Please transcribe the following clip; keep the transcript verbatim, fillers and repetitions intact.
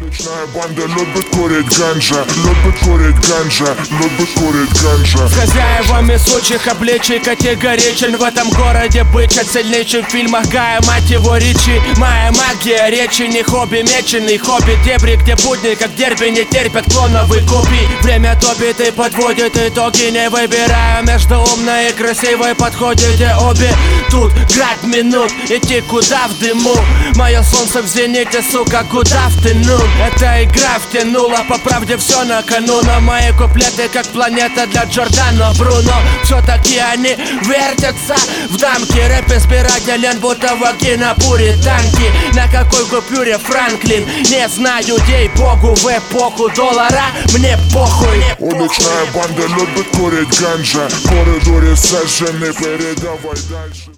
Уличная банда любит курить ганджа, любит курить ганджа, любит курить ганджа. С хозяевами сучих обличий категоричен. В этом городе быть сильнейшим в фильмах Гая, мать его Ричи. Моя магия речи не хобби меченый, хобби дебри, где будни как дерби не терпят клоновый копий. Время топит и подводит итоги, не выбираю между умной и красивой, подходите обе. Тут град минут, идти куда в дыму. Мое солнце в зените, сука, куда втянул. Эта игра втянула, по правде все на кону. Но мои куплеты как планета для Джордано Бруно. Все-таки они вертятся в дамке. Рэп избирателен, будто вагина бурит танки. На какой купюре Франклин? Не знаю, ей-богу, в эпоху доллара мне похуй. Уличная банда любит курить ганджа, в коридоре сожжены, передавай дальше.